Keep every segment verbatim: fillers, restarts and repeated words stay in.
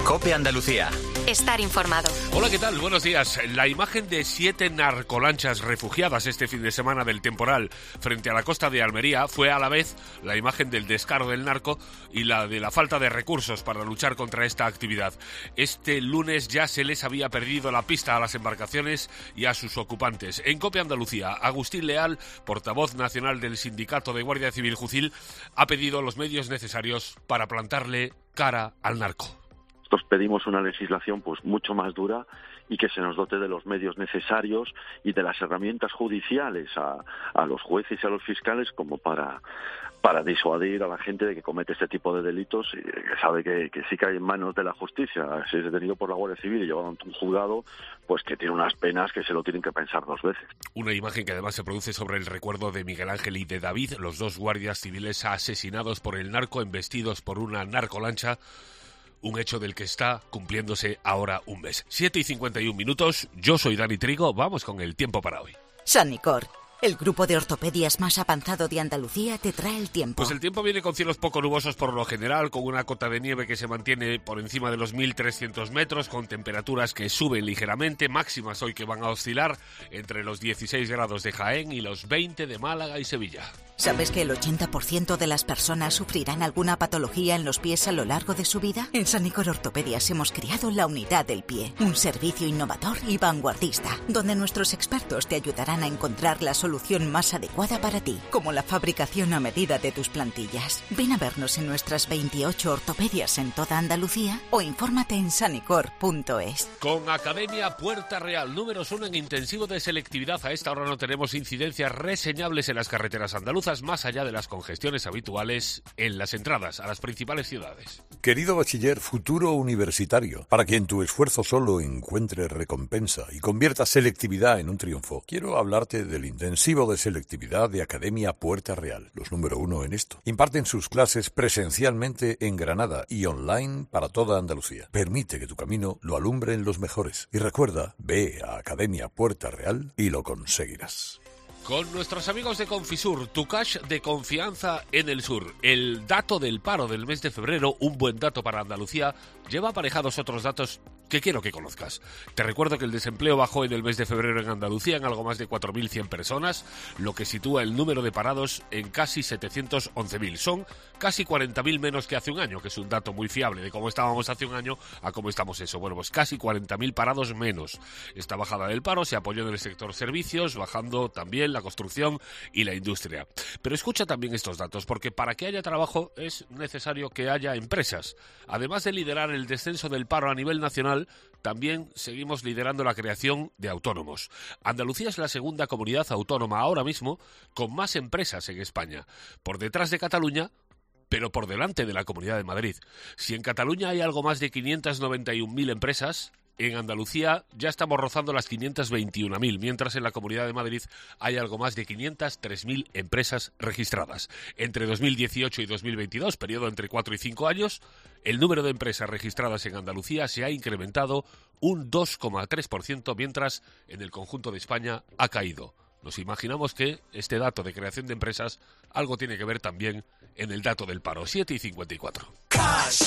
COPE Andalucía. Estar informado. Hola, ¿qué tal? Buenos días. La imagen de siete narcolanchas refugiadas este fin de semana del temporal frente a la costa de Almería fue a la vez la imagen del descaro del narco y la de la falta de recursos para luchar contra esta actividad. Este lunes ya se les había perdido la pista a las embarcaciones y a sus ocupantes. En COPE Andalucía, Agustín Leal, portavoz nacional del Sindicato de Guardia Civil Jucil, ha pedido los medios necesarios para plantarle cara al narco. Nosotros pedimos una legislación pues mucho más dura y que se nos dote de los medios necesarios y de las herramientas judiciales a, a los jueces y a los fiscales como para, para disuadir a la gente de que comete este tipo de delitos y que sabe que, que sí cae en manos de la justicia. Si es detenido por la Guardia Civil y llevado ante un juzgado, pues que tiene unas penas que se lo tienen que pensar dos veces. Una imagen que además se produce sobre el recuerdo de Miguel Ángel y de David, los dos guardias civiles asesinados por el narco, embestidos por una narcolancha. Un hecho del que está cumpliéndose ahora un mes. siete y cincuenta y un minutos, yo soy Dani Trigo, vamos con el tiempo para hoy. Sanicor, el grupo de ortopedias más avanzado de Andalucía, te trae el tiempo. Pues el tiempo viene con cielos poco nubosos por lo general, con una cota de nieve que se mantiene por encima de los mil trescientos metros, con temperaturas que suben ligeramente, máximas hoy que van a oscilar entre los dieciséis grados de Jaén y los veinte de Málaga y Sevilla. ¿Sabes que el ochenta por ciento de las personas sufrirán alguna patología en los pies a lo largo de su vida? En Sanicor Ortopedias hemos creado la unidad del pie, un servicio innovador y vanguardista, donde nuestros expertos te ayudarán a encontrar la solución más adecuada para ti, como la fabricación a medida de tus plantillas. Ven a vernos en nuestras veintiocho ortopedias en toda Andalucía o infórmate en sanicor punto es. Con Academia Puerta Real, números uno en intensivo de selectividad. A esta hora no tenemos incidencias reseñables en las carreteras andaluzas, más allá de las congestiones habituales en las entradas a las principales ciudades. Querido bachiller futuro universitario, para quien tu esfuerzo solo encuentre recompensa y convierta selectividad en un triunfo, quiero hablarte del intensivo de selectividad de Academia Puerta Real, los número uno en esto. Imparten sus clases presencialmente en Granada y online para toda Andalucía. Permite que tu camino lo alumbren los mejores. Y recuerda, ve a Academia Puerta Real y lo conseguirás. Con nuestros amigos de Confisur, tu cash de confianza en el sur. El dato del paro del mes de febrero, un buen dato para Andalucía, lleva aparejados otros datos que quiero que conozcas. Te recuerdo que el desempleo bajó en el mes de febrero en Andalucía en algo más de cuatro mil cien personas, lo que sitúa el número de parados en casi setecientos once mil. Son casi cuarenta mil menos que hace un año, que es un dato muy fiable de cómo estábamos hace un año a cómo estamos eso. Bueno, pues casi cuarenta mil parados menos. Esta bajada del paro se apoyó en el sector servicios, bajando también la construcción y la industria. Pero escucha también estos datos, porque para que haya trabajo es necesario que haya empresas. Además de liderar el descenso del paro a nivel nacional, también seguimos liderando la creación de autónomos. Andalucía es la segunda comunidad autónoma ahora mismo con más empresas en España, por detrás de Cataluña, pero por delante de la Comunidad de Madrid. Si en Cataluña hay algo más de quinientas noventa y un mil empresas, en Andalucía ya estamos rozando las quinientas veintiún mil, mientras en la Comunidad de Madrid hay algo más de quinientas tres mil empresas registradas. Entre dos mil dieciocho y dos mil veintidós, periodo entre cuatro y cinco años, el número de empresas registradas en Andalucía se ha incrementado un dos coma tres por ciento, mientras en el conjunto de España ha caído. Nos imaginamos que este dato de creación de empresas algo tiene que ver también en el dato del paro. siete y cincuenta y cuatro. Cash.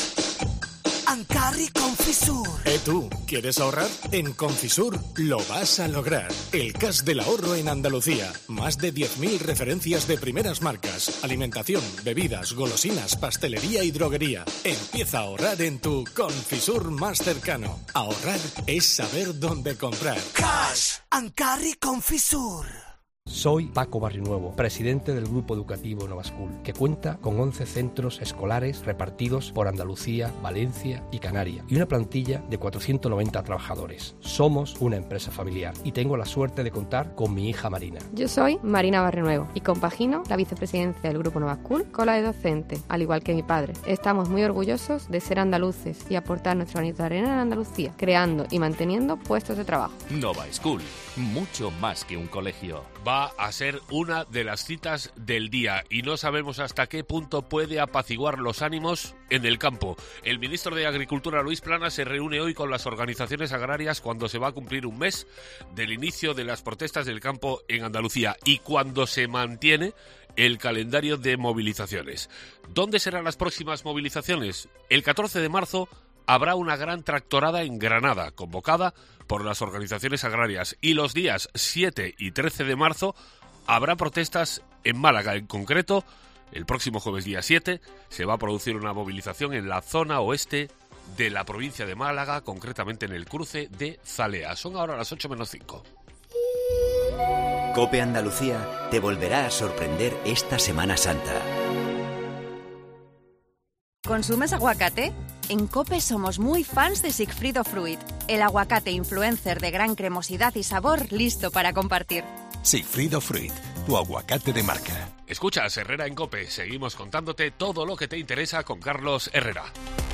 Ancarri Confisur. ¿Eh tú? ¿Quieres ahorrar? En Confisur lo vas a lograr. El cash del ahorro en Andalucía. Más de diez mil referencias de primeras marcas. Alimentación, bebidas, golosinas, pastelería y droguería. Empieza a ahorrar en tu Confisur más cercano. Ahorrar es saber dónde comprar. Cash. Ancarri Confisur. Soy Paco Barrinuevo, presidente del Grupo Educativo Nova School, que cuenta con once centros escolares repartidos por Andalucía, Valencia y Canarias, y una plantilla de cuatrocientos noventa trabajadores. Somos una empresa familiar y tengo la suerte de contar con mi hija Marina. Yo soy Marina Barrinuevo y compagino la vicepresidencia del Grupo Nova School con la de docente, al igual que mi padre. Estamos muy orgullosos de ser andaluces y aportar nuestro granito de arena en Andalucía, creando y manteniendo puestos de trabajo. Nova School, mucho más que un colegio. Va a ser una de las citas del día y no sabemos hasta qué punto puede apaciguar los ánimos en el campo. El ministro de Agricultura, Luis Planas, se reúne hoy con las organizaciones agrarias cuando se va a cumplir un mes del inicio de las protestas del campo en Andalucía y cuando se mantiene el calendario de movilizaciones. ¿Dónde serán las próximas movilizaciones? El catorce de marzo habrá una gran tractorada en Granada, convocada por las organizaciones agrarias. Y los días siete y trece de marzo habrá protestas en Málaga. En concreto, el próximo jueves día siete se va a producir una movilización en la zona oeste de la provincia de Málaga, concretamente en el cruce de Zalea. Son ahora las ocho menos cinco. COPE Andalucía te volverá a sorprender esta Semana Santa. ¿Consumes aguacate? En COPE somos muy fans de Sigfrido Fruit, el aguacate influencer de gran cremosidad y sabor listo para compartir. Sigfrido Fruit, tu aguacate de marca. Escuchas Herrera en COPE. Seguimos contándote todo lo que te interesa con Carlos Herrera.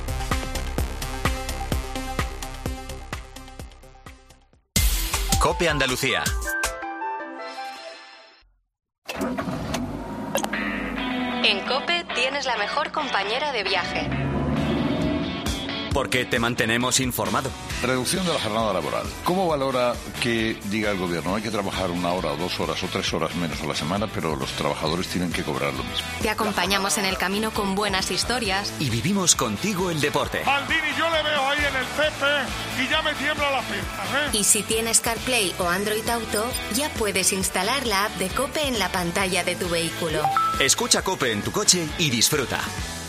COPE Andalucía. En COPE tienes la mejor compañera de viaje. Porque te mantenemos informado. Reducción de la jornada laboral. ¿Cómo valora que diga el gobierno hay que trabajar una hora o dos horas o tres horas menos a la semana, pero los trabajadores tienen que cobrar lo mismo? Te acompañamos en el camino con buenas historias. Y vivimos contigo el deporte. Maldini, yo le veo ahí en el césped y ya me tiembla la pierna, ¿eh? Y si tienes CarPlay o Android Auto, ya puedes instalar la app de COPE en la pantalla de tu vehículo. Escucha COPE en tu coche y disfruta.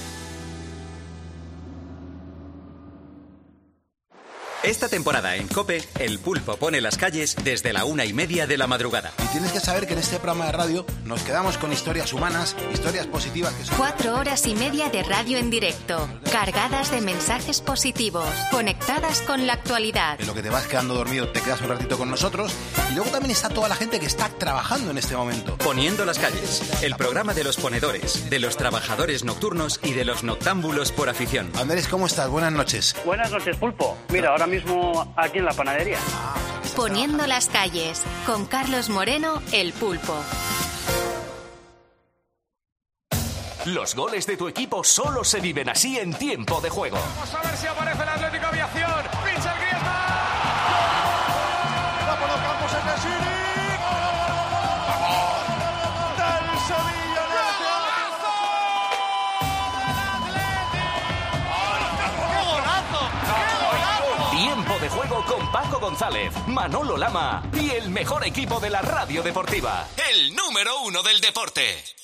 Esta temporada en COPE, el pulpo pone las calles desde la una y media de la madrugada. Y tienes que saber que en este programa de radio nos quedamos con historias humanas, historias positivas que son... Cuatro horas y media de radio en directo, cargadas de mensajes positivos, conectadas con la actualidad. En lo que te vas quedando dormido, te quedas un ratito con nosotros. Y luego también está toda la gente que está trabajando en este momento. Poniendo las calles, el programa de los ponedores, de los trabajadores nocturnos y de los noctámbulos por afición. Andrés, ¿cómo estás? Buenas noches. Buenas noches, pulpo. Mira, ahora mismo aquí en la panadería. Poniendo las calles, con Carlos Moreno, el pulpo. Los goles de tu equipo solo se viven así en tiempo de juego. Vamos a ver si aparece el Atlético Aviación. ¡Pincha el Griezmann! ¡La colocamos en el City! ¡Del Sevilla! Tiempo de juego con Paco González, Manolo Lama y el mejor equipo de la radio deportiva. El número uno del deporte.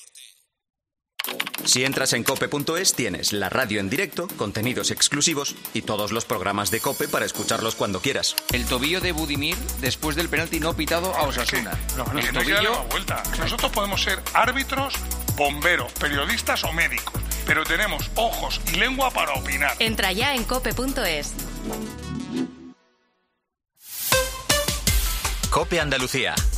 Si entras en cope punto es tienes la radio en directo, contenidos exclusivos y todos los programas de COPE para escucharlos cuando quieras. El tobillo de Budimir después del penalti no pitado a Osasuna. No, no, el no hay que darle más vuelta. Nosotros podemos ser árbitros, bomberos, periodistas o médicos, pero tenemos ojos y lengua para opinar. Entra ya en cope punto es. COPE Andalucía.